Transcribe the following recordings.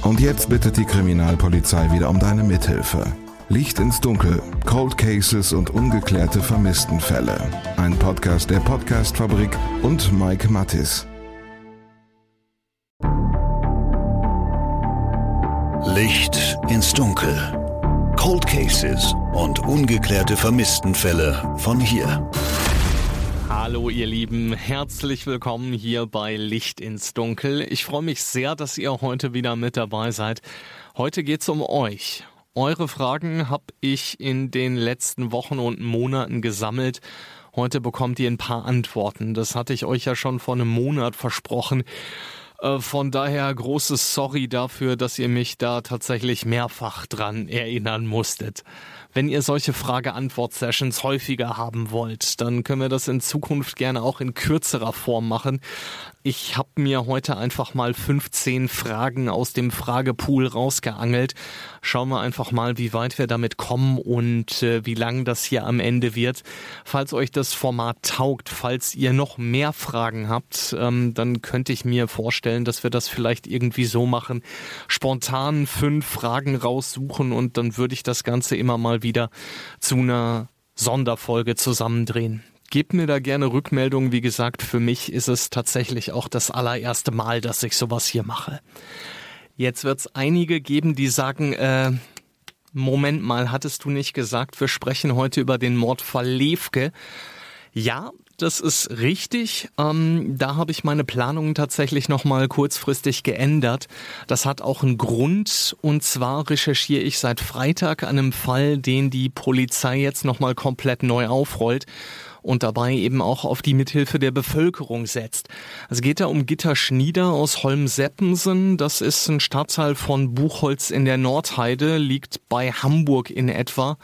Und jetzt bittet die Kriminalpolizei wieder um deine Mithilfe. Licht ins Dunkel, Cold Cases und ungeklärte Vermisstenfälle. Ein Podcast der Podcast-Fabrik und Mike Mattis. Licht ins Dunkel. Cold Cases und ungeklärte Vermisstenfälle von hier. Hallo ihr Lieben, herzlich willkommen hier bei Licht ins Dunkel. Ich freue mich sehr, dass ihr heute wieder mit dabei seid. Heute geht's um euch. Eure Fragen habe ich in den letzten Wochen und Monaten gesammelt. Heute bekommt ihr ein paar Antworten. Das hatte ich euch ja schon vor einem Monat versprochen. Von daher großes Sorry dafür, dass ihr mich da tatsächlich mehrfach dran erinnern musstet. Wenn ihr solche Frage-Antwort-Sessions häufiger haben wollt, dann können wir das in Zukunft gerne auch in kürzerer Form machen. Ich habe mir heute einfach mal 15 Fragen aus dem Fragepool rausgeangelt. Schauen wir einfach mal, wie weit wir damit kommen und wie lang das hier am Ende wird. Falls euch das Format taugt, falls ihr noch mehr Fragen habt, dann könnte ich mir vorstellen, dass wir das vielleicht irgendwie so machen. Spontan 5 Fragen raussuchen und dann würde ich das Ganze immer mal wieder zu einer Sonderfolge zusammendrehen. Gebt mir da gerne Rückmeldungen. Wie gesagt, für mich ist es tatsächlich auch das allererste Mal, dass ich sowas hier mache. Jetzt wird es einige geben, die sagen, Moment mal, hattest du nicht gesagt, wir sprechen heute über den Mordfall Lefke? Ja, das ist richtig. Da habe ich meine Planungen tatsächlich nochmal kurzfristig geändert. Das hat auch einen Grund. Und zwar recherchiere ich seit Freitag an einem Fall, den die Polizei jetzt nochmal komplett neu aufrollt und dabei eben auch auf die Mithilfe der Bevölkerung setzt. Es geht da um Gitta Schnieder aus Holm-Seppensen. Das ist ein Stadtteil von Buchholz in der Nordheide, liegt bei Hamburg in etwa.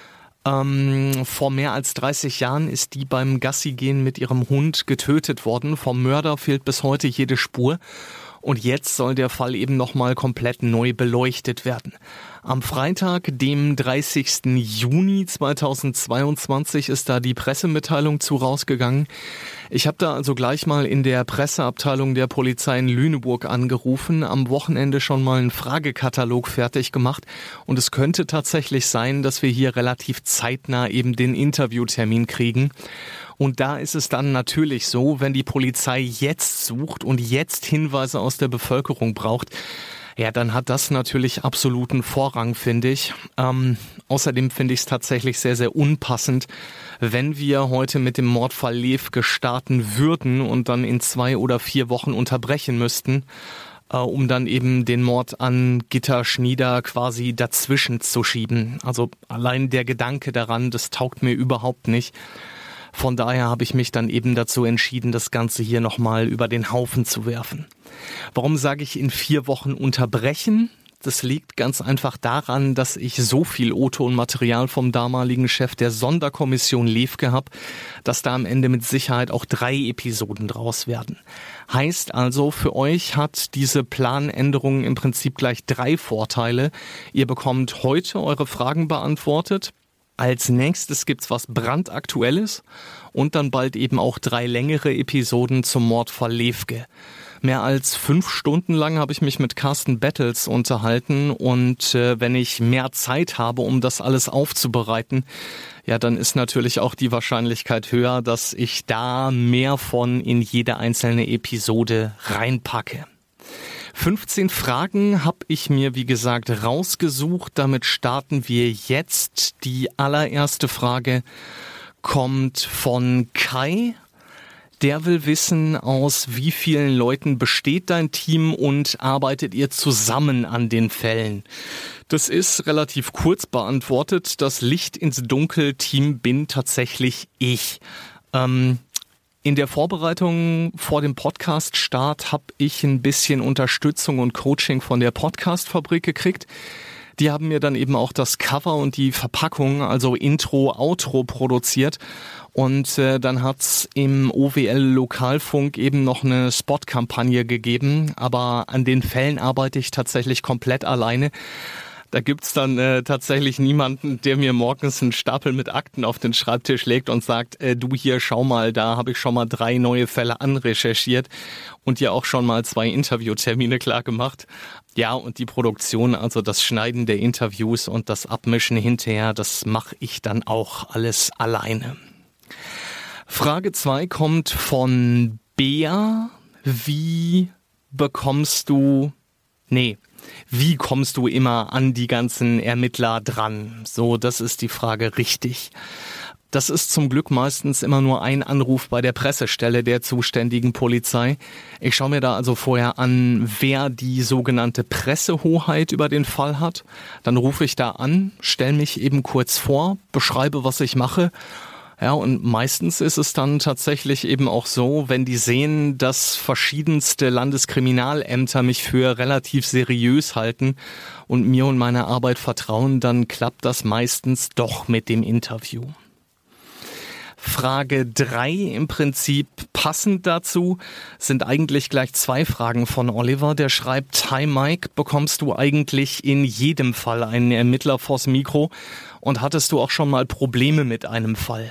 Vor mehr als 30 Jahren ist die beim Gassigehen mit ihrem Hund getötet worden. Vom Mörder fehlt bis heute jede Spur. Und jetzt soll der Fall eben nochmal komplett neu beleuchtet werden. Am Freitag, dem 30. Juni 2022, ist da die Pressemitteilung zu rausgegangen. Ich habe da also gleich mal in der Presseabteilung der Polizei in Lüneburg angerufen, am Wochenende schon mal einen Fragekatalog fertig gemacht. Und es könnte tatsächlich sein, dass wir hier relativ zeitnah eben den Interviewtermin kriegen. Und da ist es dann natürlich so, wenn die Polizei jetzt sucht und jetzt Hinweise aus der Bevölkerung braucht, ja, dann hat das natürlich absoluten Vorrang, finde ich. Außerdem finde ich es tatsächlich sehr, sehr unpassend, wenn wir heute mit dem Mordfall Lefke starten würden und dann in 2 oder 4 Wochen unterbrechen müssten, um dann eben den Mord an Gitta Schnieder quasi dazwischen zu schieben. Also allein der Gedanke daran, das taugt mir überhaupt nicht. Von daher habe ich mich dann eben dazu entschieden, das Ganze hier nochmal über den Haufen zu werfen. Warum sage ich in 4 Wochen unterbrechen? Das liegt ganz einfach daran, dass ich so viel O-Ton-Material vom damaligen Chef der Sonderkommission Lefke habe, dass da am Ende mit Sicherheit auch 3 Episoden draus werden. Heißt also, für euch hat diese Planänderung im Prinzip gleich 3 Vorteile. Ihr bekommt heute eure Fragen beantwortet. Als nächstes gibt's was brandaktuelles und dann bald eben auch 3 längere Episoden zum Mordfall Lefke. Mehr als 5 Stunden lang habe ich mich mit Carsten Bettels unterhalten und wenn ich mehr Zeit habe, um das alles aufzubereiten, ja, dann ist natürlich auch die Wahrscheinlichkeit höher, dass ich da mehr von in jede einzelne Episode reinpacke. 15 Fragen habe ich mir, wie gesagt, rausgesucht. Damit starten wir jetzt. Die allererste Frage kommt von Kai. Der will wissen, aus wie vielen Leuten besteht dein Team und arbeitet ihr zusammen an den Fällen? Das ist relativ kurz beantwortet. Das Licht ins Dunkel-Team bin tatsächlich ich. In der Vorbereitung vor dem Podcast-Start habe ich ein bisschen Unterstützung und Coaching von der Podcast-Fabrik gekriegt. Die haben mir dann eben auch das Cover und die Verpackung, also Intro, Outro produziert. Und dann hat's im OWL-Lokalfunk eben noch eine Spot-Kampagne gegeben. Aber an den Fällen arbeite ich tatsächlich komplett alleine. Da gibt's dann tatsächlich niemanden, der mir morgens einen Stapel mit Akten auf den Schreibtisch legt und sagt, du hier, schau mal, da habe ich schon mal 3 neue Fälle anrecherchiert und dir auch schon mal 2 Interviewtermine klar gemacht. Ja, und die Produktion, also das Schneiden der Interviews und das Abmischen hinterher, das mache ich dann auch alles alleine. Frage 2 kommt von Bea. Wie kommst du immer an die ganzen Ermittler dran? So, das ist die Frage richtig. Das ist zum Glück meistens immer nur ein Anruf bei der Pressestelle der zuständigen Polizei. Ich schaue mir da also vorher an, wer die sogenannte Pressehoheit über den Fall hat. Dann rufe ich da an, stelle mich eben kurz vor, beschreibe, was ich mache. Ja, und meistens ist es dann tatsächlich eben auch so, wenn die sehen, dass verschiedenste Landeskriminalämter mich für relativ seriös halten und mir und meiner Arbeit vertrauen, dann klappt das meistens doch mit dem Interview. Frage 3 im Prinzip passend dazu sind eigentlich gleich 2 Fragen von Oliver. Der schreibt, hi Mike, bekommst du eigentlich in jedem Fall einen Ermittler vors Mikro und hattest du auch schon mal Probleme mit einem Fall?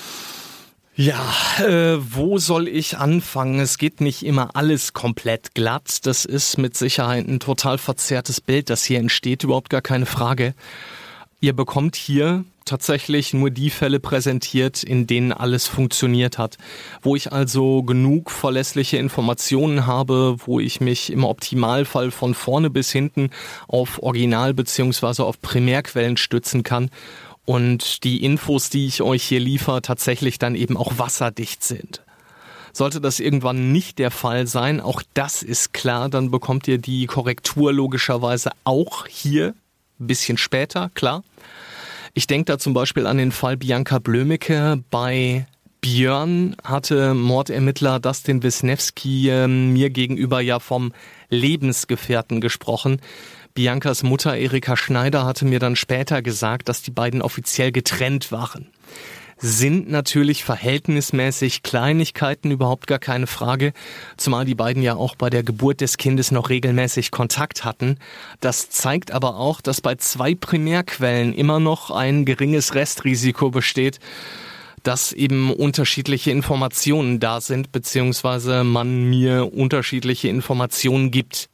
Ja, wo soll ich anfangen? Es geht nicht immer alles komplett glatt. Das ist mit Sicherheit ein total verzerrtes Bild, das hier entsteht, überhaupt gar keine Frage. Ihr bekommt hier tatsächlich nur die Fälle präsentiert, in denen alles funktioniert hat. Wo ich also genug verlässliche Informationen habe, wo ich mich im Optimalfall von vorne bis hinten auf Original- bzw. auf Primärquellen stützen kann. Und die Infos, die ich euch hier liefere, tatsächlich dann eben auch wasserdicht sind. Sollte das irgendwann nicht der Fall sein, auch das ist klar, dann bekommt ihr die Korrektur logischerweise auch hier ein bisschen später, klar. Ich denke da zum Beispiel an den Fall Bianca Blömecke. Bei Björn hatte Mordermittler Dustin Wisniewski mir gegenüber ja vom Lebensgefährten gesprochen. Biancas Mutter Erika Schneider hatte mir dann später gesagt, dass die beiden offiziell getrennt waren. Sind natürlich verhältnismäßig Kleinigkeiten, überhaupt gar keine Frage, zumal die beiden ja auch bei der Geburt des Kindes noch regelmäßig Kontakt hatten. Das zeigt aber auch, dass bei 2 Primärquellen immer noch ein geringes Restrisiko besteht, dass eben unterschiedliche Informationen da sind, beziehungsweise man mir unterschiedliche Informationen gibt.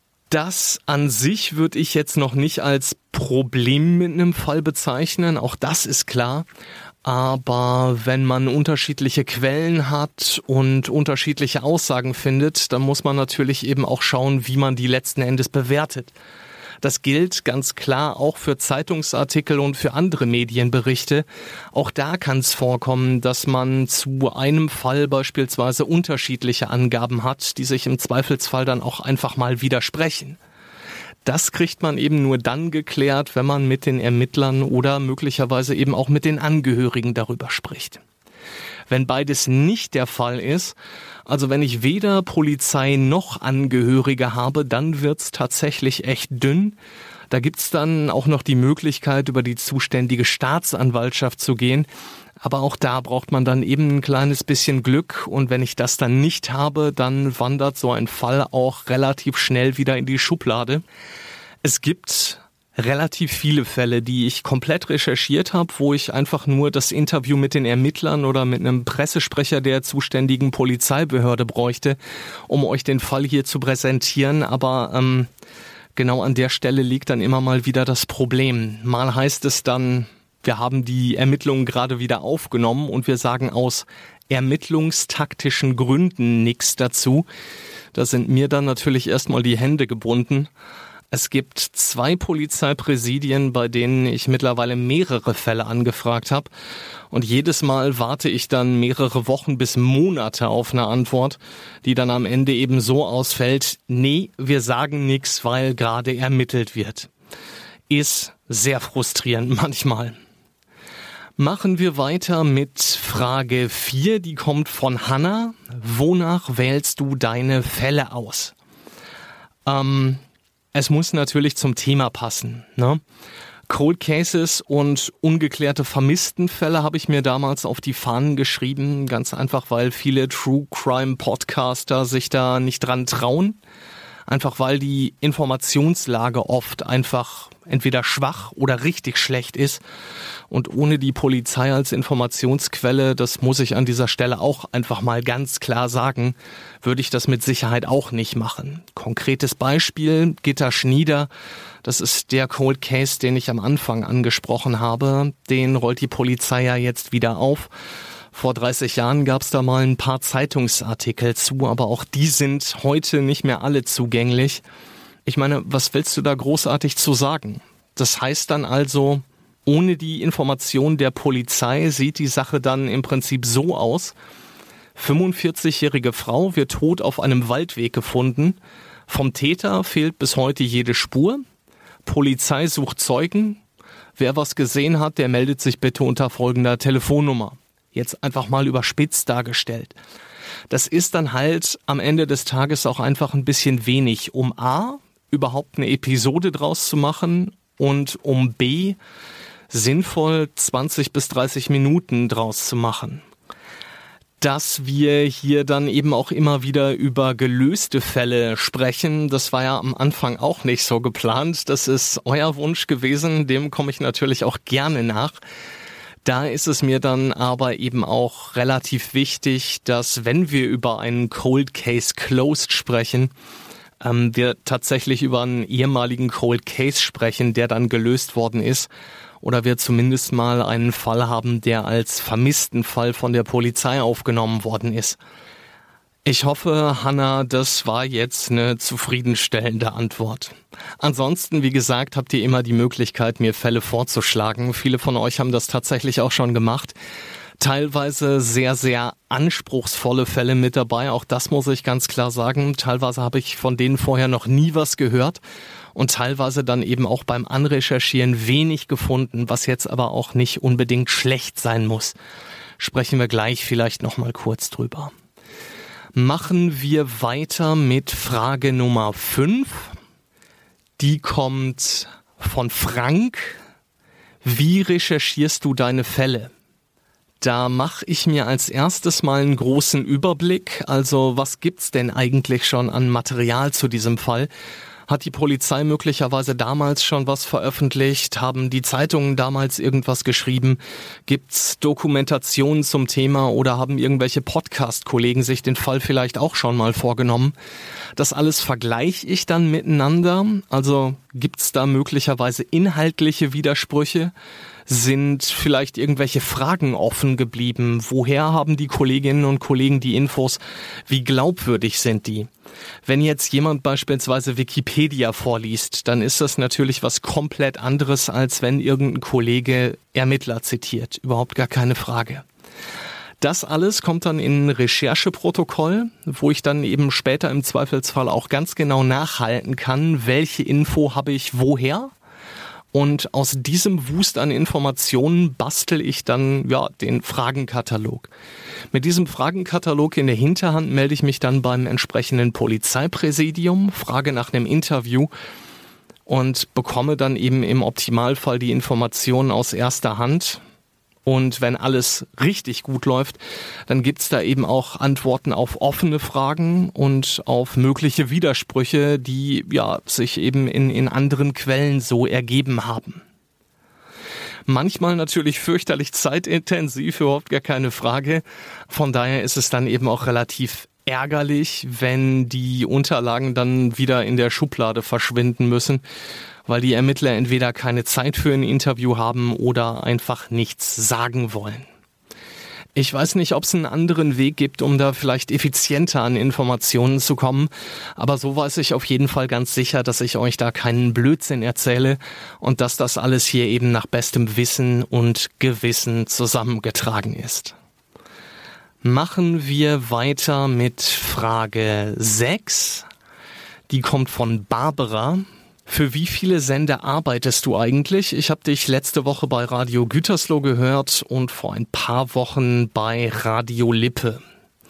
Das an sich würde ich jetzt noch nicht als Problem mit einem Fall bezeichnen, auch das ist klar. Aber wenn man unterschiedliche Quellen hat und unterschiedliche Aussagen findet, dann muss man natürlich eben auch schauen, wie man die letzten Endes bewertet. Das gilt ganz klar auch für Zeitungsartikel und für andere Medienberichte. Auch da kann es vorkommen, dass man zu einem Fall beispielsweise unterschiedliche Angaben hat, die sich im Zweifelsfall dann auch einfach mal widersprechen. Das kriegt man eben nur dann geklärt, wenn man mit den Ermittlern oder möglicherweise eben auch mit den Angehörigen darüber spricht. Wenn beides nicht der Fall ist, also wenn ich weder Polizei noch Angehörige habe, dann wird's tatsächlich echt dünn. Da gibt's dann auch noch die Möglichkeit, über die zuständige Staatsanwaltschaft zu gehen. Aber auch da braucht man dann eben ein kleines bisschen Glück. Und wenn ich das dann nicht habe, dann wandert so ein Fall auch relativ schnell wieder in die Schublade. Es gibt relativ viele Fälle, die ich komplett recherchiert habe, wo ich einfach nur das Interview mit den Ermittlern oder mit einem Pressesprecher der zuständigen Polizeibehörde bräuchte, um euch den Fall hier zu präsentieren. Aber genau an der Stelle liegt dann immer mal wieder das Problem. Mal heißt es dann, wir haben die Ermittlungen gerade wieder aufgenommen und wir sagen aus ermittlungstaktischen Gründen nichts dazu. Da sind mir dann natürlich erstmal die Hände gebunden. Es gibt 2 Polizeipräsidien, bei denen ich mittlerweile mehrere Fälle angefragt habe. Und jedes Mal warte ich dann mehrere Wochen bis Monate auf eine Antwort, die dann am Ende eben so ausfällt, nee, wir sagen nichts, weil gerade ermittelt wird. Ist sehr frustrierend manchmal. Machen wir weiter mit Frage 4, die kommt von Hanna. Wonach wählst du deine Fälle aus? Es muss natürlich zum Thema passen, ne? Cold Cases und ungeklärte Vermisstenfälle habe ich mir damals auf die Fahnen geschrieben, ganz einfach, weil viele True Crime Podcaster sich da nicht dran trauen. Einfach weil die Informationslage oft einfach entweder schwach oder richtig schlecht ist. Und ohne die Polizei als Informationsquelle, das muss ich an dieser Stelle auch einfach mal ganz klar sagen, würde ich das mit Sicherheit auch nicht machen. Konkretes Beispiel, Gitta Schnieder, das ist der Cold Case, den ich am Anfang angesprochen habe. Den rollt die Polizei ja jetzt wieder auf. Vor 30 Jahren gab es da mal ein paar Zeitungsartikel zu, aber auch die sind heute nicht mehr alle zugänglich. Ich meine, was willst du da großartig zu sagen? Das heißt dann also, ohne die Information der Polizei sieht die Sache dann im Prinzip so aus: 45-jährige Frau wird tot auf einem Waldweg gefunden. Vom Täter fehlt bis heute jede Spur. Polizei sucht Zeugen. Wer was gesehen hat, der meldet sich bitte unter folgender Telefonnummer. Jetzt einfach mal überspitzt dargestellt. Das ist dann halt am Ende des Tages auch einfach ein bisschen wenig, um A, überhaupt eine Episode draus zu machen und um B, sinnvoll 20 bis 30 Minuten draus zu machen. Dass wir hier dann eben auch immer wieder über gelöste Fälle sprechen, das war ja am Anfang auch nicht so geplant. Das ist euer Wunsch gewesen, dem komme ich natürlich auch gerne nach. Da ist es mir dann aber eben auch relativ wichtig, dass, wenn wir über einen Cold Case Closed sprechen, wir tatsächlich über einen ehemaligen Cold Case sprechen, der dann gelöst worden ist, oder wir zumindest mal einen Fall haben, der als vermissten Fall von der Polizei aufgenommen worden ist. Ich hoffe, Hanna, das war jetzt eine zufriedenstellende Antwort. Ansonsten, wie gesagt, habt ihr immer die Möglichkeit, mir Fälle vorzuschlagen. Viele von euch haben das tatsächlich auch schon gemacht. Teilweise sehr, sehr anspruchsvolle Fälle mit dabei. Auch das muss ich ganz klar sagen. Teilweise habe ich von denen vorher noch nie was gehört und teilweise dann eben auch beim Anrecherchieren wenig gefunden, was jetzt aber auch nicht unbedingt schlecht sein muss. Sprechen wir gleich vielleicht noch mal kurz drüber. Machen wir weiter mit Frage Nummer 5. Die kommt von Frank. Wie recherchierst du deine Fälle? Da mache ich mir als erstes mal einen großen Überblick. Also was gibt's denn eigentlich schon an Material zu diesem Fall? Hat die Polizei möglicherweise damals schon was veröffentlicht? Haben die Zeitungen damals irgendwas geschrieben? Gibt's Dokumentationen zum Thema oder haben irgendwelche Podcast-Kollegen sich den Fall vielleicht auch schon mal vorgenommen? Das alles vergleiche ich dann miteinander. Also gibt's da möglicherweise inhaltliche Widersprüche? Sind vielleicht irgendwelche Fragen offen geblieben? Woher haben die Kolleginnen und Kollegen die Infos? Wie glaubwürdig sind die? Wenn jetzt jemand beispielsweise Wikipedia vorliest, dann ist das natürlich was komplett anderes, als wenn irgendein Kollege Ermittler zitiert. Überhaupt gar keine Frage. Das alles kommt dann in ein Rechercheprotokoll, wo ich dann eben später im Zweifelsfall auch ganz genau nachhalten kann, welche Info habe ich woher. Und aus diesem Wust an Informationen bastel ich dann den Fragenkatalog. Mit diesem Fragenkatalog in der Hinterhand melde ich mich dann beim entsprechenden Polizeipräsidium, frage nach einem Interview und bekomme dann eben im Optimalfall die Informationen aus erster Hand. Und wenn alles richtig gut läuft, dann gibt's da eben auch Antworten auf offene Fragen und auf mögliche Widersprüche, die sich eben in anderen Quellen so ergeben haben. Manchmal natürlich fürchterlich zeitintensiv, überhaupt gar keine Frage. Von daher ist es dann eben auch relativ ärgerlich, wenn die Unterlagen dann wieder in der Schublade verschwinden müssen, weil die Ermittler entweder keine Zeit für ein Interview haben oder einfach nichts sagen wollen. Ich weiß nicht, ob es einen anderen Weg gibt, um da vielleicht effizienter an Informationen zu kommen, aber so weiß ich auf jeden Fall ganz sicher, dass ich euch da keinen Blödsinn erzähle und dass das alles hier eben nach bestem Wissen und Gewissen zusammengetragen ist. Machen wir weiter mit Frage 6. Die kommt von Barbara. Für wie viele Sender arbeitest du eigentlich? Ich habe dich letzte Woche bei Radio Gütersloh gehört und vor ein paar Wochen bei Radio Lippe.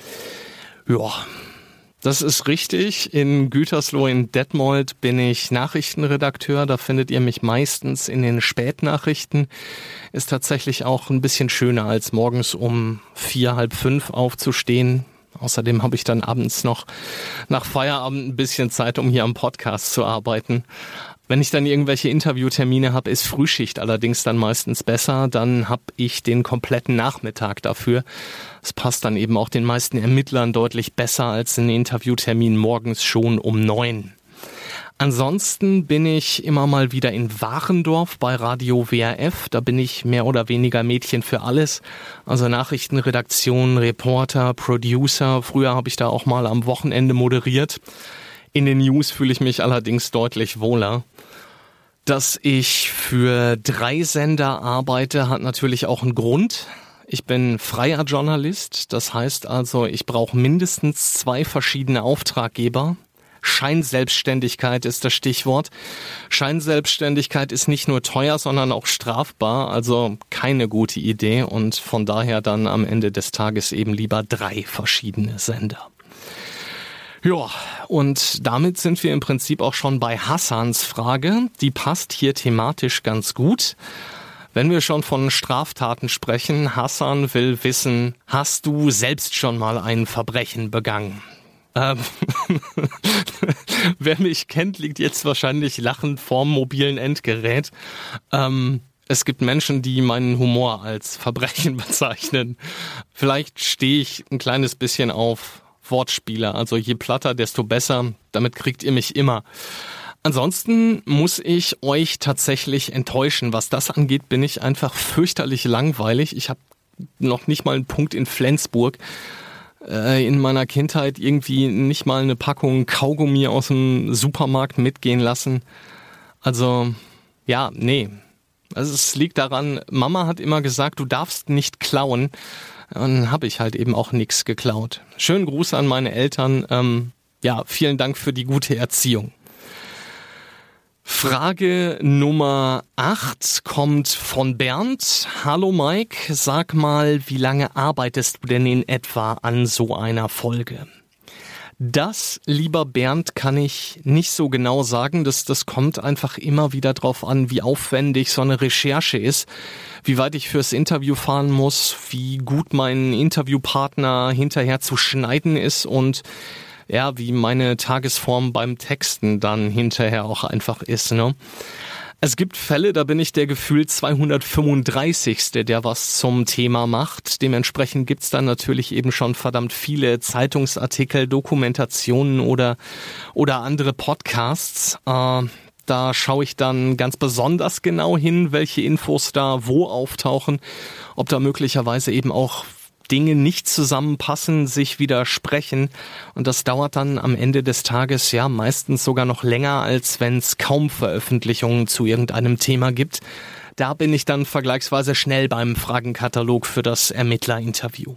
Ja, das ist richtig. In Gütersloh in Detmold bin ich Nachrichtenredakteur. Da findet ihr mich meistens in den Spätnachrichten. Ist tatsächlich auch ein bisschen schöner, als morgens um 4, halb 5 aufzustehen. Außerdem habe ich dann abends noch nach Feierabend ein bisschen Zeit, um hier am Podcast zu arbeiten. Wenn ich dann irgendwelche Interviewtermine habe, ist Frühschicht allerdings dann meistens besser. Dann habe ich den kompletten Nachmittag dafür. Das passt dann eben auch den meisten Ermittlern deutlich besser als ein Interviewtermin morgens schon um 9. Ansonsten bin ich immer mal wieder in Warendorf bei Radio WRF. Da bin ich mehr oder weniger Mädchen für alles. Also Nachrichtenredaktion, Reporter, Producer. Früher habe ich da auch mal am Wochenende moderiert. In den News fühle ich mich allerdings deutlich wohler. Dass ich für 3 Sender arbeite, hat natürlich auch einen Grund. Ich bin freier Journalist. Das heißt also, ich brauche mindestens 2 verschiedene Auftraggeber. Scheinselbstständigkeit ist das Stichwort. Scheinselbstständigkeit ist nicht nur teuer, sondern auch strafbar, also keine gute Idee und von daher dann am Ende des Tages eben lieber 3 verschiedene Sender. Ja, und damit sind wir im Prinzip auch schon bei Hassans Frage. Die passt hier thematisch ganz gut. Wenn wir schon von Straftaten sprechen, Hassan will wissen, hast du selbst schon mal ein Verbrechen begangen? Wer mich kennt, liegt jetzt wahrscheinlich lachend vorm mobilen Endgerät. Es gibt Menschen, die meinen Humor als Verbrechen bezeichnen. Vielleicht stehe ich ein kleines bisschen auf Wortspiele. Also je platter, desto besser. Damit kriegt ihr mich immer. Ansonsten muss ich euch tatsächlich enttäuschen. Was das angeht, bin ich einfach fürchterlich langweilig. Ich habe noch nicht mal einen Punkt in Flensburg. In meiner Kindheit irgendwie nicht mal eine Packung Kaugummi aus dem Supermarkt mitgehen lassen. Also, ja, nee. Also es liegt daran, Mama hat immer gesagt, du darfst nicht klauen. Dann habe ich halt eben auch nichts geklaut. Schönen Gruß an meine Eltern. Ja, vielen Dank für die gute Erziehung. Frage Nummer 8 kommt von Bernd. Hallo Mike, sag mal, wie lange arbeitest du denn in etwa an so einer Folge? Das, lieber Bernd, kann ich nicht so genau sagen. Das kommt einfach immer wieder drauf an, wie aufwendig so eine Recherche ist, wie weit ich fürs Interview fahren muss, wie gut mein Interviewpartner hinterher zu schneiden ist und ja, wie meine Tagesform beim Texten dann hinterher auch einfach ist, ne? Es gibt Fälle, da bin ich der gefühlt 235. der was zum Thema macht. Dementsprechend gibt's dann natürlich eben schon verdammt viele Zeitungsartikel, Dokumentationen oder andere Podcasts. Da schaue ich dann ganz besonders genau hin, welche Infos da wo auftauchen, ob da möglicherweise eben auch Dinge nicht zusammenpassen, sich widersprechen und das dauert dann am Ende des Tages ja meistens sogar noch länger, als wenn es kaum Veröffentlichungen zu irgendeinem Thema gibt. Da bin ich dann vergleichsweise schnell beim Fragenkatalog für das Ermittlerinterview.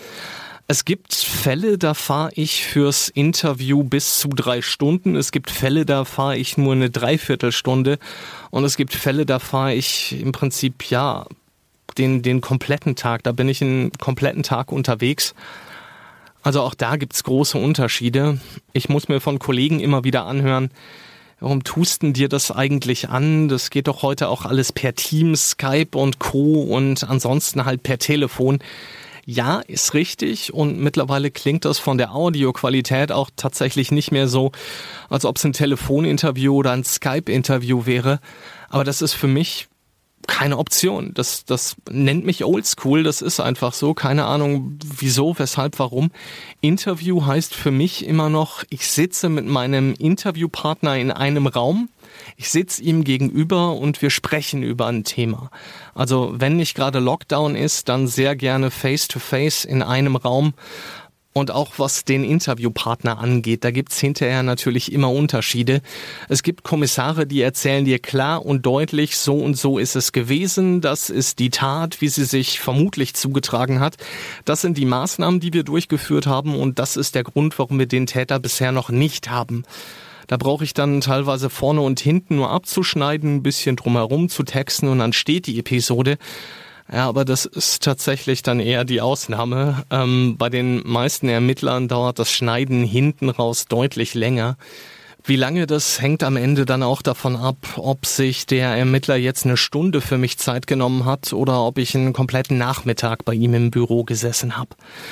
Es gibt Fälle, da fahre ich fürs Interview bis zu 3 Stunden. Es gibt Fälle, da fahre ich nur eine Dreiviertelstunde und es gibt Fälle, da fahre ich im Prinzip ja den kompletten Tag, da bin ich einen kompletten Tag unterwegs. Also auch da gibt's große Unterschiede. Ich muss mir von Kollegen immer wieder anhören, warum tust denn dir das eigentlich an? Das geht doch heute auch alles per Teams, Skype und Co. und ansonsten halt per Telefon. Ja, ist richtig und mittlerweile klingt das von der Audioqualität auch tatsächlich nicht mehr so, als ob es ein Telefoninterview oder ein Skype-Interview wäre. Aber das ist für mich keine Option. Das nennt mich oldschool, das ist einfach so. Keine Ahnung, wieso, weshalb, warum. Interview heißt für mich immer noch, ich sitze mit meinem Interviewpartner in einem Raum, ich sitze ihm gegenüber und wir sprechen über ein Thema. Also wenn nicht gerade Lockdown ist, dann sehr gerne face-to-face in einem Raum. Und auch was den Interviewpartner angeht, da gibt's hinterher natürlich immer Unterschiede. Es gibt Kommissare, die erzählen dir klar und deutlich, so und so ist es gewesen, das ist die Tat, wie sie sich vermutlich zugetragen hat. Das sind die Maßnahmen, die wir durchgeführt haben und das ist der Grund, warum wir den Täter bisher noch nicht haben. Da brauche ich dann teilweise vorne und hinten nur abzuschneiden, ein bisschen drumherum zu texten und dann steht die Episode. Ja, aber das ist tatsächlich dann eher die Ausnahme. Bei den meisten Ermittlern dauert das Schneiden hinten raus deutlich länger. Wie lange, das hängt am Ende dann auch davon ab, ob sich der Ermittler jetzt eine Stunde für mich Zeit genommen hat oder ob ich einen kompletten Nachmittag bei ihm im Büro gesessen habe.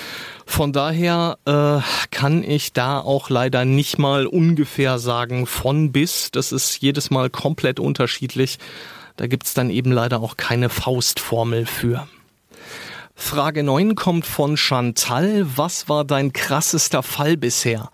Von daher kann ich da auch leider nicht mal ungefähr sagen von bis. Das ist jedes Mal komplett unterschiedlich. Da gibt's dann eben leider auch keine Faustformel für. Frage 9 kommt von Chantal. Was war dein krassester Fall bisher?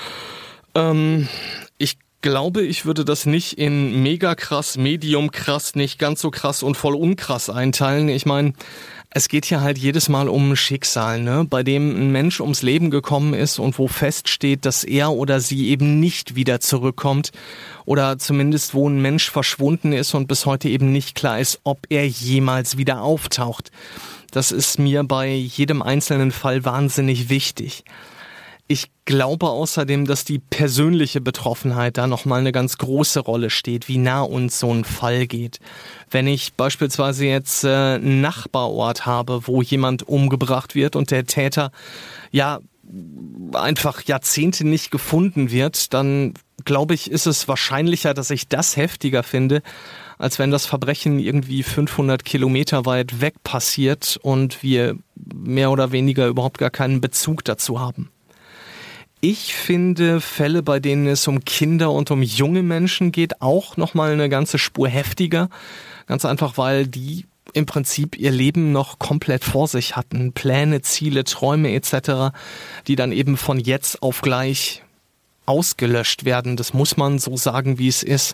Ich glaube, ich würde das nicht in mega krass, medium krass, nicht ganz so krass und voll unkrass einteilen. Ich meine, es geht hier halt jedes Mal um Schicksal, ne? Bei dem ein Mensch ums Leben gekommen ist und wo feststeht, dass er oder sie eben nicht wieder zurückkommt oder zumindest wo ein Mensch verschwunden ist und bis heute eben nicht klar ist, ob er jemals wieder auftaucht. Das ist mir bei jedem einzelnen Fall wahnsinnig wichtig. Ich glaube außerdem, dass die persönliche Betroffenheit da nochmal eine ganz große Rolle steht, wie nah uns so ein Fall geht. Wenn ich beispielsweise jetzt einen Nachbarort habe, wo jemand umgebracht wird und der Täter ja einfach Jahrzehnte nicht gefunden wird, dann glaube ich, ist es wahrscheinlicher, dass ich das heftiger finde, als wenn das Verbrechen irgendwie 500 Kilometer weit weg passiert und wir mehr oder weniger überhaupt gar keinen Bezug dazu haben. Ich finde Fälle, bei denen es um Kinder und um junge Menschen geht, auch nochmal eine ganze Spur heftiger. Ganz einfach, weil die im Prinzip ihr Leben noch komplett vor sich hatten. Pläne, Ziele, Träume etc., die dann eben von jetzt auf gleich ausgelöscht werden. Das muss man so sagen, wie es ist.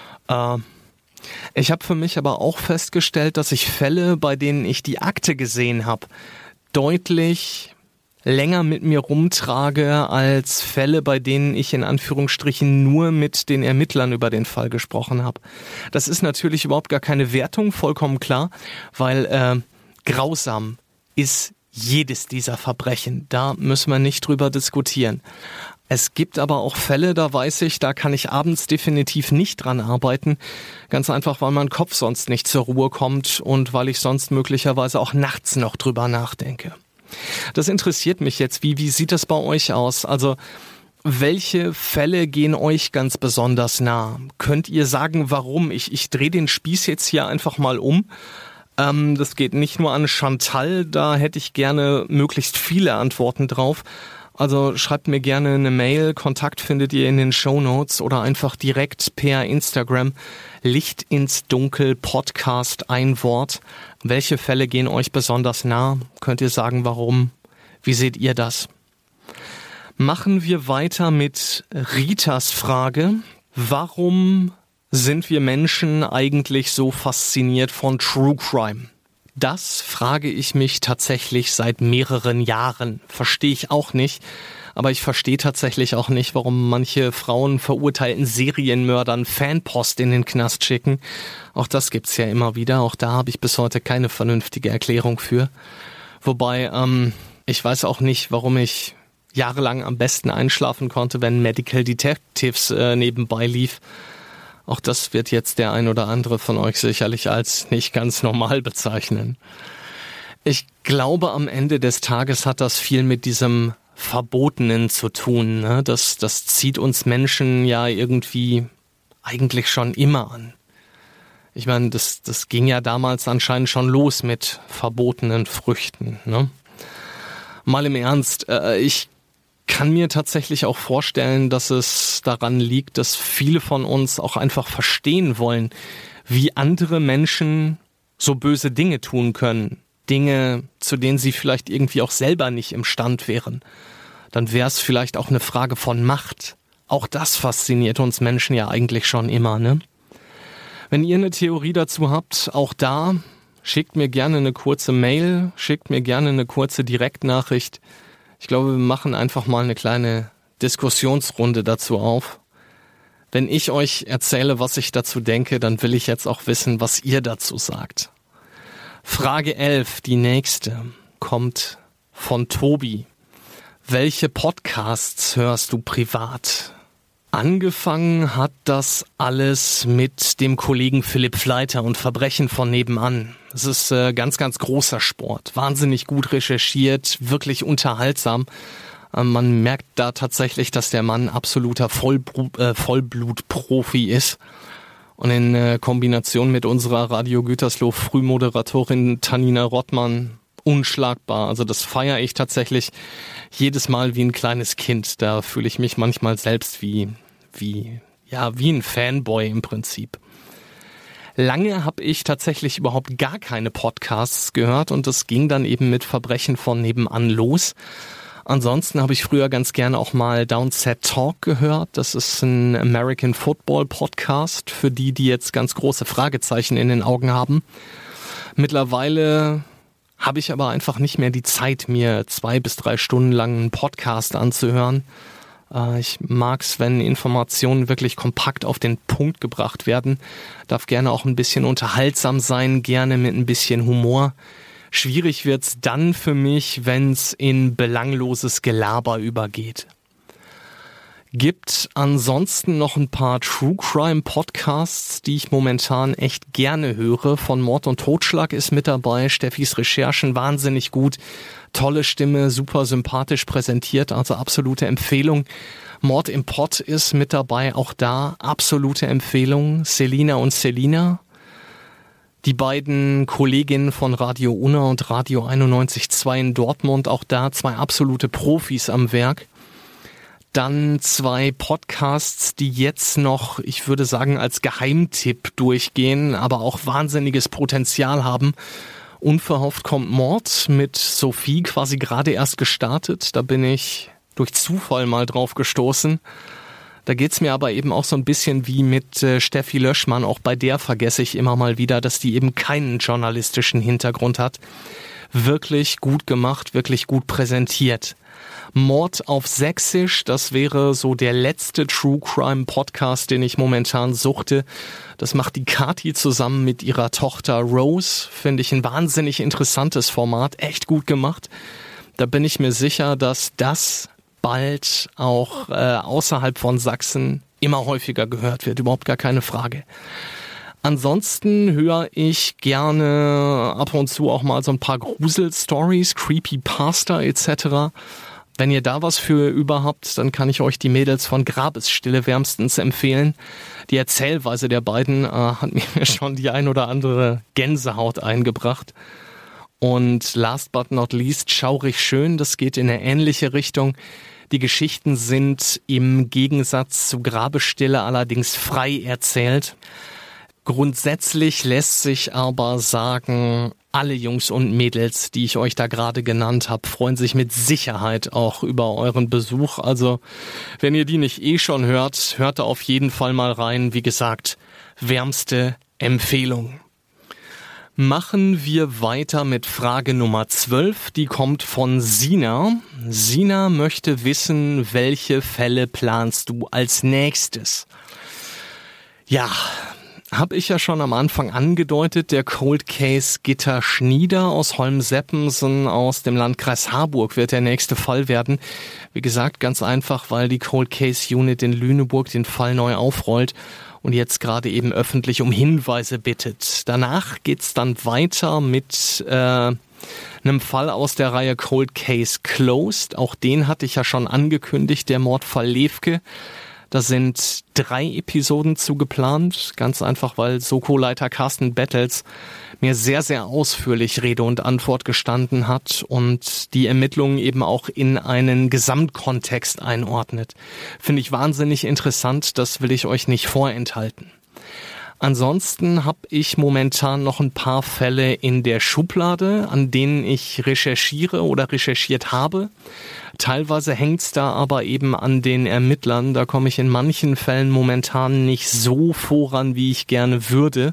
Ich habe für mich aber auch festgestellt, dass ich Fälle, bei denen ich die Akte gesehen habe, deutlich länger mit mir rumtrage als Fälle, bei denen ich in Anführungsstrichen nur mit den Ermittlern über den Fall gesprochen habe. Das ist natürlich überhaupt gar keine Wertung, vollkommen klar, weil grausam ist jedes dieser Verbrechen. Da müssen wir nicht drüber diskutieren. Es gibt aber auch Fälle, da weiß ich, da kann ich abends definitiv nicht dran arbeiten. Ganz einfach, weil mein Kopf sonst nicht zur Ruhe kommt und weil ich sonst möglicherweise auch nachts noch drüber nachdenke. Das interessiert mich jetzt. Wie sieht das bei euch aus? Also, welche Fälle gehen euch ganz besonders nah? Könnt ihr sagen, warum? Ich drehe den Spieß jetzt hier einfach mal um. Das geht nicht nur an Chantal, da hätte ich gerne möglichst viele Antworten drauf. Also schreibt mir gerne eine Mail, Kontakt findet ihr in den Shownotes oder einfach direkt per Instagram. Licht ins Dunkel Podcast, ein Wort. Welche Fälle gehen euch besonders nah? Könnt ihr sagen, warum? Wie seht ihr das? Machen wir weiter mit Ritas Frage. Warum sind wir Menschen eigentlich so fasziniert von True Crime? Das frage ich mich tatsächlich seit mehreren Jahren. Verstehe ich auch nicht. Aber ich verstehe tatsächlich auch nicht, warum manche Frauen verurteilten Serienmördern Fanpost in den Knast schicken. Auch das gibt's ja immer wieder. Auch da habe ich bis heute keine vernünftige Erklärung für. Wobei, ich weiß auch nicht, warum ich jahrelang am besten einschlafen konnte, wenn Medical Detectives nebenbei lief. Auch das wird jetzt der ein oder andere von euch sicherlich als nicht ganz normal bezeichnen. Ich glaube, am Ende des Tages hat das viel mit diesem Verbotenen zu tun. Ne? Das zieht uns Menschen ja irgendwie eigentlich schon immer an. Ich meine, das ging ja damals anscheinend schon los mit verbotenen Früchten. Ne? Mal im Ernst, ich kann mir tatsächlich auch vorstellen, dass es daran liegt, dass viele von uns auch einfach verstehen wollen, wie andere Menschen so böse Dinge tun können. Dinge, zu denen sie vielleicht irgendwie auch selber nicht imstand wären. Dann wäre es vielleicht auch eine Frage von Macht. Auch das fasziniert uns Menschen ja eigentlich schon immer, ne? Wenn ihr eine Theorie dazu habt, auch da, schickt mir gerne eine kurze Mail, schickt mir gerne eine kurze Direktnachricht. Ich glaube, wir machen einfach mal eine kleine Diskussionsrunde dazu auf. Wenn ich euch erzähle, was ich dazu denke, dann will ich jetzt auch wissen, was ihr dazu sagt. Frage 11, die nächste, kommt von Tobi. Welche Podcasts hörst du privat? Angefangen hat das alles mit dem Kollegen Philipp Fleiter und Verbrechen von nebenan. Es ist ganz, ganz großer Sport. Wahnsinnig gut recherchiert, wirklich unterhaltsam. Man merkt da tatsächlich, dass der Mann absoluter Vollblutprofi ist. Und in Kombination mit unserer Radio Gütersloh Frühmoderatorin Tanina Rottmann unschlagbar. Also das feiere ich tatsächlich jedes Mal wie ein kleines Kind. Da fühle ich mich manchmal selbst wie ein Fanboy im Prinzip. Lange habe ich tatsächlich überhaupt gar keine Podcasts gehört und das ging dann eben mit Verbrechen von nebenan los. Ansonsten habe ich früher ganz gerne auch mal Downset Talk gehört. Das ist ein American Football Podcast für die jetzt ganz große Fragezeichen in den Augen haben. Mittlerweile habe ich aber einfach nicht mehr die Zeit, mir 2 bis 3 Stunden lang einen Podcast anzuhören. Ich mag's, wenn Informationen wirklich kompakt auf den Punkt gebracht werden. Darf gerne auch ein bisschen unterhaltsam sein, gerne mit ein bisschen Humor. Schwierig wird's dann für mich, wenn's in belangloses Gelaber übergeht. Gibt ansonsten noch ein paar True Crime Podcasts, die ich momentan echt gerne höre. Von Mord und Totschlag ist mit dabei. Steffis Recherchen wahnsinnig gut. Tolle Stimme, super sympathisch präsentiert, also absolute Empfehlung. Mord im Pott ist mit dabei, auch da absolute Empfehlung. Selina und Selina. Die beiden Kolleginnen von Radio Unna und Radio 91.2 in Dortmund, auch da 2 absolute Profis am Werk. Dann 2 Podcasts, die jetzt noch, ich würde sagen, als Geheimtipp durchgehen, aber auch wahnsinniges Potenzial haben. Unverhofft kommt Mord mit Sophie, quasi gerade erst gestartet. Da bin ich durch Zufall mal drauf gestoßen. Da geht's mir aber eben auch so ein bisschen wie mit Steffi Löschmann. Auch bei der vergesse ich immer mal wieder, dass die eben keinen journalistischen Hintergrund hat. Wirklich gut gemacht, wirklich gut präsentiert. Mord auf Sächsisch, das wäre so der letzte True Crime Podcast, den ich momentan suchte. Das macht die Kathi zusammen mit ihrer Tochter Rose. Finde ich ein wahnsinnig interessantes Format, echt gut gemacht. Da bin ich mir sicher, dass das bald auch außerhalb von Sachsen immer häufiger gehört wird, überhaupt gar keine Frage. Ansonsten höre ich gerne ab und zu auch mal so ein paar Gruselstories, Creepypasta etc. Wenn ihr da was für überhaupt, dann kann ich euch die Mädels von Grabesstille wärmstens empfehlen. Die Erzählweise der beiden hat mir schon die ein oder andere Gänsehaut eingebracht. Und last but not least, Schaurig schön, das geht in eine ähnliche Richtung. Die Geschichten sind im Gegensatz zu Grabesstille allerdings frei erzählt. Grundsätzlich lässt sich aber sagen, alle Jungs und Mädels, die ich euch da gerade genannt habe, freuen sich mit Sicherheit auch über euren Besuch. Also wenn ihr die nicht schon hört, hört da auf jeden Fall mal rein. Wie gesagt, wärmste Empfehlung. Machen wir weiter mit Frage Nummer 12. Die kommt von Sina. Sina möchte wissen, welche Fälle planst du als nächstes? Ja, habe ich ja schon am Anfang angedeutet, der Cold Case Gitta Schnieder aus Holm-Seppensen aus dem Landkreis Harburg wird der nächste Fall werden. Wie gesagt, ganz einfach, weil die Cold Case Unit in Lüneburg den Fall neu aufrollt und jetzt gerade eben öffentlich um Hinweise bittet. Danach geht's dann weiter mit einem Fall aus der Reihe Cold Case Closed. Auch den hatte ich ja schon angekündigt, der Mordfall Lewke. Da sind 3 Episoden zu geplant, ganz einfach, weil Soko-Leiter Carsten Bettels mir sehr, sehr ausführlich Rede und Antwort gestanden hat und die Ermittlungen eben auch in einen Gesamtkontext einordnet. Finde ich wahnsinnig interessant, das will ich euch nicht vorenthalten. Ansonsten habe ich momentan noch ein paar Fälle in der Schublade, an denen ich recherchiere oder recherchiert habe. Teilweise hängt's da aber eben an den Ermittlern. Da komme ich in manchen Fällen momentan nicht so voran, wie ich gerne würde.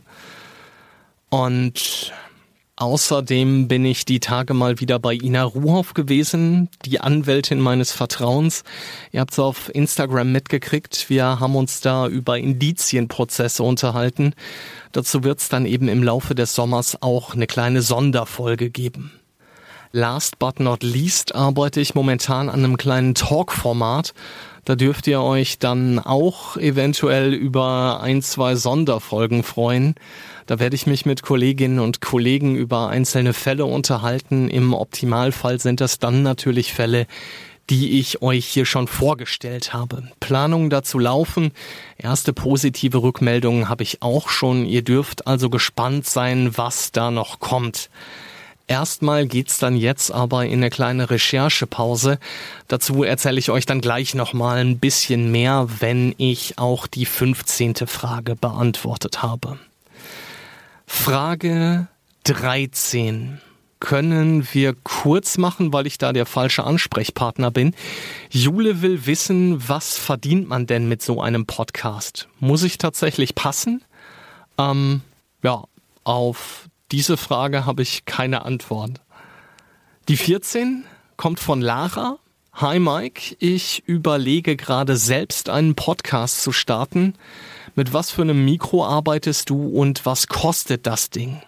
Und außerdem bin ich die Tage mal wieder bei Ina Ruhoff gewesen, die Anwältin meines Vertrauens. Ihr habt es auf Instagram mitgekriegt. Wir haben uns da über Indizienprozesse unterhalten. Dazu wird es dann eben im Laufe des Sommers auch eine kleine Sonderfolge geben. Last but not least arbeite ich momentan an einem kleinen Talk-Format. Da dürft ihr euch dann auch eventuell über 1, 2 Sonderfolgen freuen. Da werde ich mich mit Kolleginnen und Kollegen über einzelne Fälle unterhalten. Im Optimalfall sind das dann natürlich Fälle, die ich euch hier schon vorgestellt habe. Planungen dazu laufen. Erste positive Rückmeldungen habe ich auch schon. Ihr dürft also gespannt sein, was da noch kommt. Erstmal geht's dann jetzt aber in eine kleine Recherchepause. Dazu erzähle ich euch dann gleich nochmal ein bisschen mehr, wenn ich auch die 15. Frage beantwortet habe. Frage 13 können wir kurz machen, weil ich da der falsche Ansprechpartner bin. Jule will wissen, was verdient man denn mit so einem Podcast? Muss ich tatsächlich passen? Auf diese Frage habe ich keine Antwort. Die 14 kommt von Lara. Hi Mike, ich überlege gerade selbst einen Podcast zu starten. Mit was für einem Mikro arbeitest du und was kostet das Ding?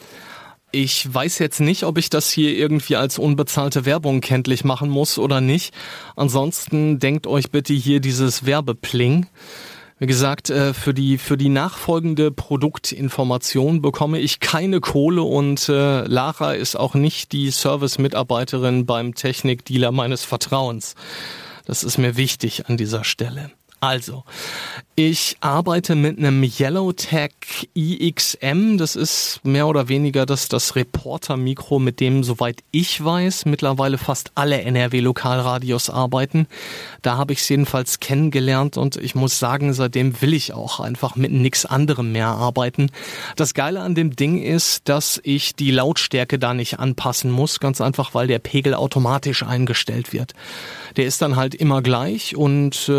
Ich weiß jetzt nicht, ob ich das hier irgendwie als unbezahlte Werbung kenntlich machen muss oder nicht. Ansonsten denkt euch bitte hier dieses Werbepling. Wie gesagt, für die nachfolgende Produktinformation bekomme ich keine Kohle und Lara ist auch nicht die Service-Mitarbeiterin beim Technikdealer meines Vertrauens. Das ist mir wichtig an dieser Stelle. Also, ich arbeite mit einem Yellowtech IXM, das ist mehr oder weniger das Reporter-Mikro, mit dem, soweit ich weiß, mittlerweile fast alle NRW-Lokalradios arbeiten. Da habe ich es jedenfalls kennengelernt und ich muss sagen, seitdem will ich auch einfach mit nichts anderem mehr arbeiten. Das Geile an dem Ding ist, dass ich die Lautstärke da nicht anpassen muss, ganz einfach, weil der Pegel automatisch eingestellt wird. Der ist dann halt immer gleich und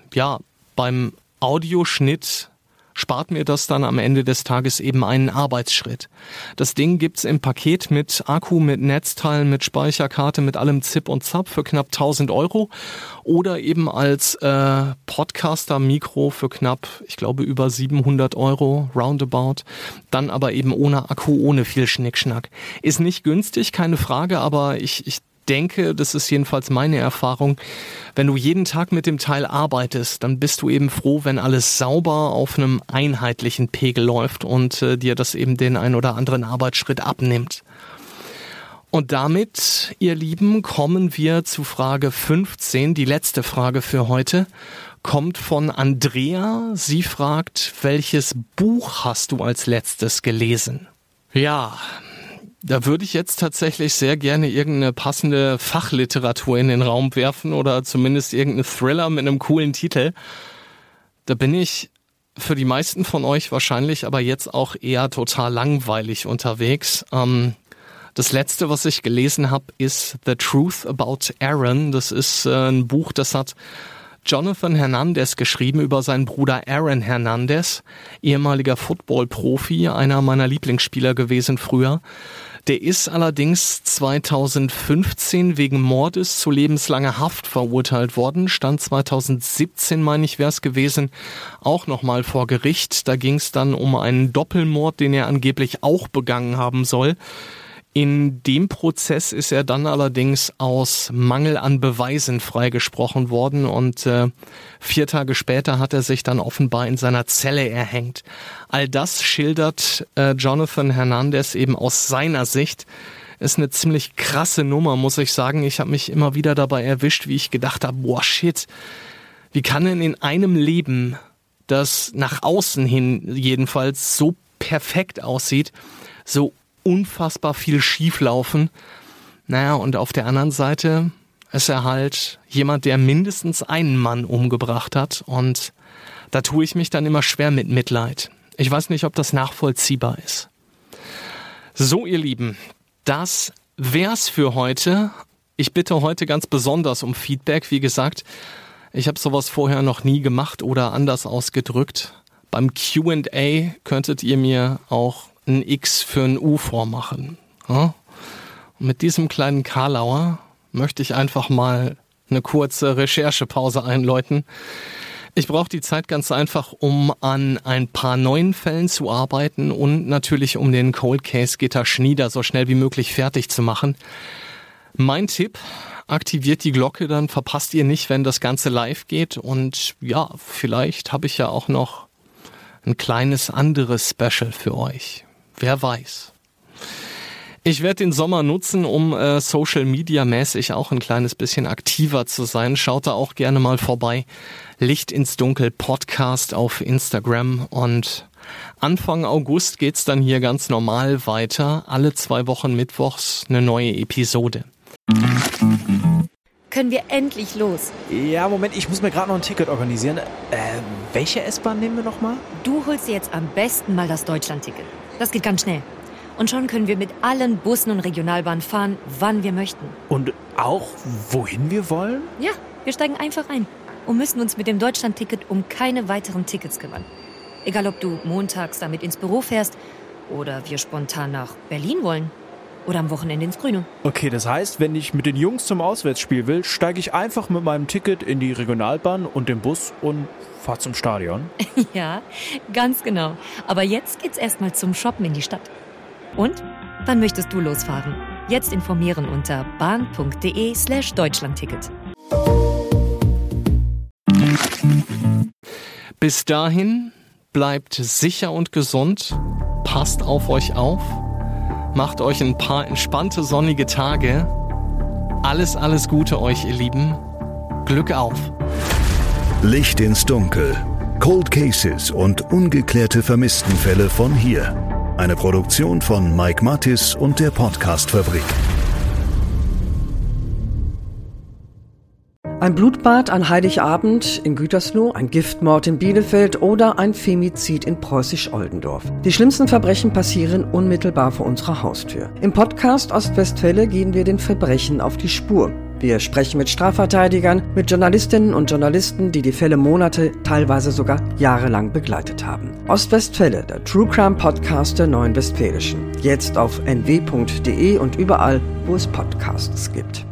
beim Audioschnitt spart mir das dann am Ende des Tages eben einen Arbeitsschritt. Das Ding gibt's im Paket mit Akku, mit Netzteilen, mit Speicherkarte, mit allem Zip und Zap für knapp 1.000 € oder eben als Podcaster-Mikro für knapp, ich glaube, über 700 € roundabout. Dann aber eben ohne Akku, ohne viel Schnickschnack. Ist nicht günstig, keine Frage, aber ich denke, das ist jedenfalls meine Erfahrung, wenn du jeden Tag mit dem Teil arbeitest, dann bist du eben froh, wenn alles sauber auf einem einheitlichen Pegel läuft und dir das eben den ein oder anderen Arbeitsschritt abnimmt. Und damit, ihr Lieben, kommen wir zu Frage 15, die letzte Frage für heute, kommt von Andrea. Sie fragt, welches Buch hast du als letztes gelesen? Ja, da würde ich jetzt tatsächlich sehr gerne irgendeine passende Fachliteratur in den Raum werfen oder zumindest irgendeinen Thriller mit einem coolen Titel. Da bin ich für die meisten von euch wahrscheinlich aber jetzt auch eher total langweilig unterwegs. Das letzte, was ich gelesen habe, ist The Truth About Aaron. Das ist ein Buch, das hat Jonathan Hernandez geschrieben über seinen Bruder Aaron Hernandez, ehemaliger Football-Profi, einer meiner Lieblingsspieler gewesen früher. Der ist allerdings 2015 wegen Mordes zu lebenslanger Haft verurteilt worden, stand 2017, meine ich, wäre es gewesen, auch nochmal vor Gericht. Da ging es dann um einen Doppelmord, den er angeblich auch begangen haben soll. In dem Prozess ist er dann allerdings aus Mangel an Beweisen freigesprochen worden und 4 Tage später hat er sich dann offenbar in seiner Zelle erhängt. All das schildert Jonathan Hernandez eben aus seiner Sicht. Ist eine ziemlich krasse Nummer, muss ich sagen. Ich habe mich immer wieder dabei erwischt, wie ich gedacht habe, boah shit, wie kann denn in einem Leben, das nach außen hin jedenfalls so perfekt aussieht, so unfassbar viel schieflaufen. Naja, und auf der anderen Seite ist er halt jemand, der mindestens einen Mann umgebracht hat und da tue ich mich dann immer schwer mit Mitleid. Ich weiß nicht, ob das nachvollziehbar ist. So, ihr Lieben, das wär's für heute. Ich bitte heute ganz besonders um Feedback. Wie gesagt, ich habe sowas vorher noch nie gemacht oder anders ausgedrückt. Beim Q&A könntet ihr mir auch ein X für ein U vormachen. Ja? Und mit diesem kleinen Karlauer möchte ich einfach mal eine kurze Recherchepause einläuten. Ich brauche die Zeit ganz einfach, um an ein paar neuen Fällen zu arbeiten und natürlich um den Cold Case Gitter Schnieder so schnell wie möglich fertig zu machen. Mein Tipp, aktiviert die Glocke, dann verpasst ihr nicht, wenn das Ganze live geht. Und ja, vielleicht habe ich ja auch noch ein kleines anderes Special für euch. Wer weiß. Ich werde den Sommer nutzen, um Social Media mäßig auch ein kleines bisschen aktiver zu sein. Schaut da auch gerne mal vorbei. Licht ins Dunkel Podcast auf Instagram und Anfang August geht's dann hier ganz normal weiter. Alle 2 Wochen mittwochs eine neue Episode. Können wir endlich los? Ja, Moment, ich muss mir gerade noch ein Ticket organisieren. Welche S-Bahn nehmen wir nochmal? Du holst dir jetzt am besten mal das Deutschland-Ticket. Das geht ganz schnell. Und schon können wir mit allen Bussen und Regionalbahnen fahren, wann wir möchten. Und auch, wohin wir wollen? Ja, wir steigen einfach ein und müssen uns mit dem Deutschland-Ticket um keine weiteren Tickets kümmern. Egal, ob du montags damit ins Büro fährst oder wir spontan nach Berlin wollen. Oder am Wochenende ins Grüne. Okay, das heißt, wenn ich mit den Jungs zum Auswärtsspiel will, steige ich einfach mit meinem Ticket in die Regionalbahn und den Bus und fahre zum Stadion. Ja, ganz genau. Aber jetzt geht's erstmal zum Shoppen in die Stadt. Und? Wann möchtest du losfahren? Jetzt informieren unter bahn.de/Deutschlandticket. Bis dahin, bleibt sicher und gesund, passt auf euch auf, macht euch ein paar entspannte, sonnige Tage. Alles Gute euch, ihr Lieben. Glück auf. Licht ins Dunkel. Cold Cases und ungeklärte Vermisstenfälle von hier. Eine Produktion von Mike Mathis und der Podcast-Fabrik. Ein Blutbad an Heiligabend in Gütersloh, ein Giftmord in Bielefeld oder ein Femizid in Preußisch-Oldendorf. Die schlimmsten Verbrechen passieren unmittelbar vor unserer Haustür. Im Podcast Ostwestfälle gehen wir den Verbrechen auf die Spur. Wir sprechen mit Strafverteidigern, mit Journalistinnen und Journalisten, die die Fälle Monate, teilweise sogar jahrelang begleitet haben. Ostwestfälle, der True Crime Podcast der Neuen Westfälischen. Jetzt auf nw.de und überall, wo es Podcasts gibt.